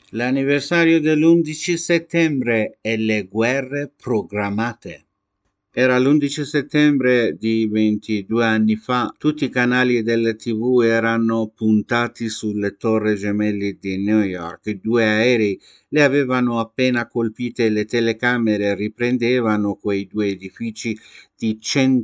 L'anniversario dell'11 settembre e le guerre programmate. Era l'11 settembre di 22 anni fa, tutti i canali delle TV erano puntati sulle torri gemelli di New York. I due aerei le avevano appena colpite e le telecamere riprendevano quei due edifici di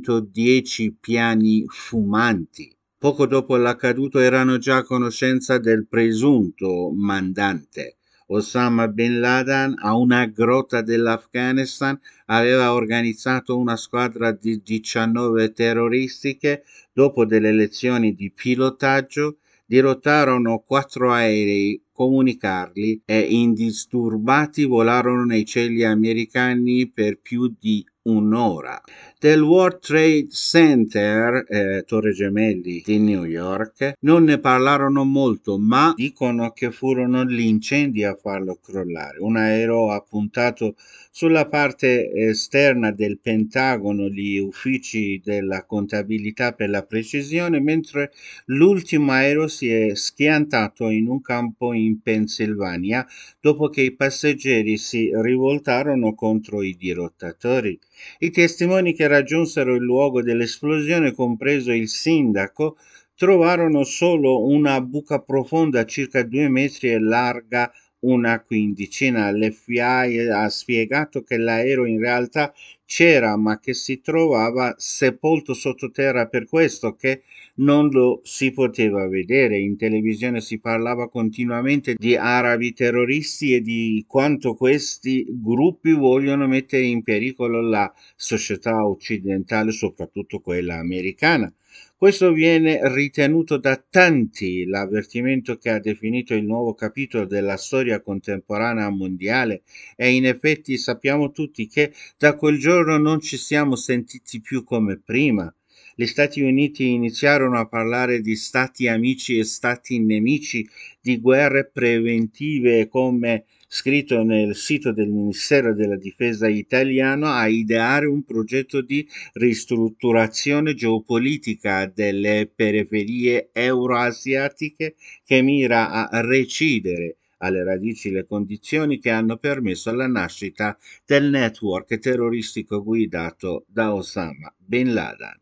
110 piani fumanti. Poco dopo l'accaduto erano già a conoscenza del presunto mandante. Osama Bin Laden, a una grotta dell'Afghanistan, aveva organizzato una squadra di 19 terroristi che, dopo delle lezioni di pilotaggio, dirottarono 4 aerei comunicarli e indisturbati volarono nei cieli americani per più di un'ora. Del World Trade Center, Torre Gemelli di New York, non ne parlarono molto, ma dicono che furono gli incendi a farlo crollare. Un aereo ha puntato sulla parte esterna del Pentagono, gli uffici della contabilità per la precisione, mentre l'ultimo aereo si è schiantato in un campo in Pennsylvania dopo che i passeggeri si rivoltarono contro i dirottatori. I testimoni che raggiunsero il luogo dell'esplosione, compreso il sindaco, trovarono solo una buca profonda circa 2 metri e larga una quindicina. L'FBI ha spiegato che l'aereo in realtà c'era, ma che si trovava sepolto sottoterra, per questo che non lo si poteva vedere. In televisione si parlava continuamente di arabi terroristi e di quanto questi gruppi vogliono mettere in pericolo la società occidentale, soprattutto quella americana. Questo viene ritenuto da tanti l'avvertimento che ha definito il nuovo capitolo della storia contemporanea mondiale, e in effetti sappiamo tutti che da quel giorno non ci siamo sentiti più come prima. Gli Stati Uniti iniziarono a parlare di stati amici e stati nemici, di guerre preventive, come scritto nel sito del Ministero della Difesa italiano, a ideare un progetto di ristrutturazione geopolitica delle periferie euroasiatiche che mira a recidere alle radici le condizioni che hanno permesso la nascita del network terroristico guidato da Osama Bin Laden.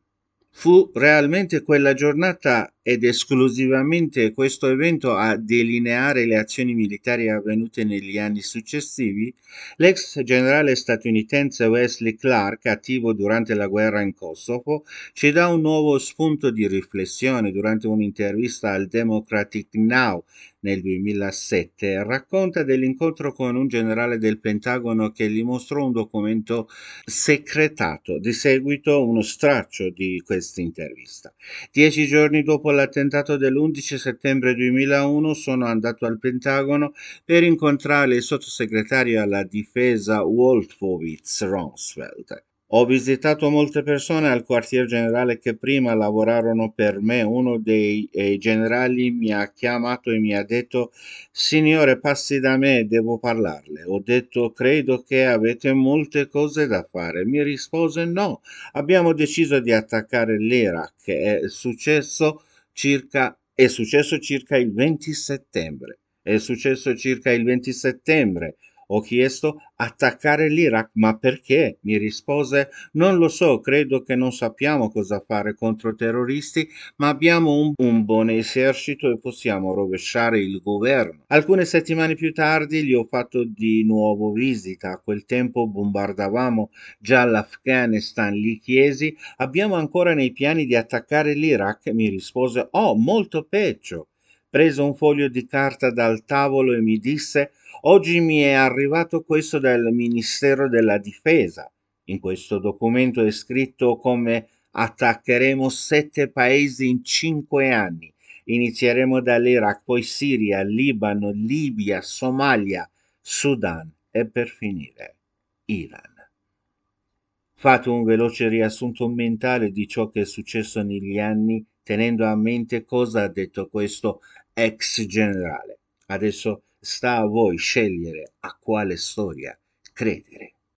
Fu realmente quella giornata ed esclusivamente questo evento a delineare le azioni militari avvenute negli anni successivi. L'ex generale statunitense Wesley Clark, attivo durante la guerra in Kosovo, ci dà un nuovo spunto di riflessione durante un'intervista al Democratic Now nel 2007. Racconta dell'incontro con un generale del Pentagono che gli mostrò un documento secretato. Di seguito uno straccio di questa intervista. 10 giorni dopo l'attentato dell'11 settembre 2001 sono andato al Pentagono per incontrare il sottosegretario alla difesa Wolfowitz Rumsfeld. Ho visitato molte persone al quartier generale che prima lavorarono per me. Uno dei generali mi ha chiamato e mi ha detto: Signore, passi da me, devo parlarle. Ho detto: credo che avete molte cose da fare. Mi rispose: no, abbiamo deciso di attaccare l'Iraq. È successo circa il 20 settembre. È successo circa il 20 settembre. Ho chiesto: attaccare l'Iraq, ma perché? Mi rispose: non lo so, credo che non sappiamo cosa fare contro terroristi, ma abbiamo un buon esercito e possiamo rovesciare il governo. Alcune settimane più tardi gli ho fatto di nuovo visita. A quel tempo bombardavamo già l'Afghanistan. Gli chiesi: abbiamo ancora nei piani di attaccare l'Iraq? Mi rispose: oh, molto peggio. Prese un foglio di carta dal tavolo e mi disse: oggi mi è arrivato questo dal Ministero della Difesa. In questo documento è scritto come attaccheremo 7 paesi in 5 anni. Inizieremo dall'Iraq, poi Siria, Libano, Libia, Somalia, Sudan e per finire Iran. Fate un veloce riassunto mentale di ciò che è successo negli anni, tenendo a mente cosa ha detto questo ex generale. Adesso sta a voi scegliere a quale storia credere.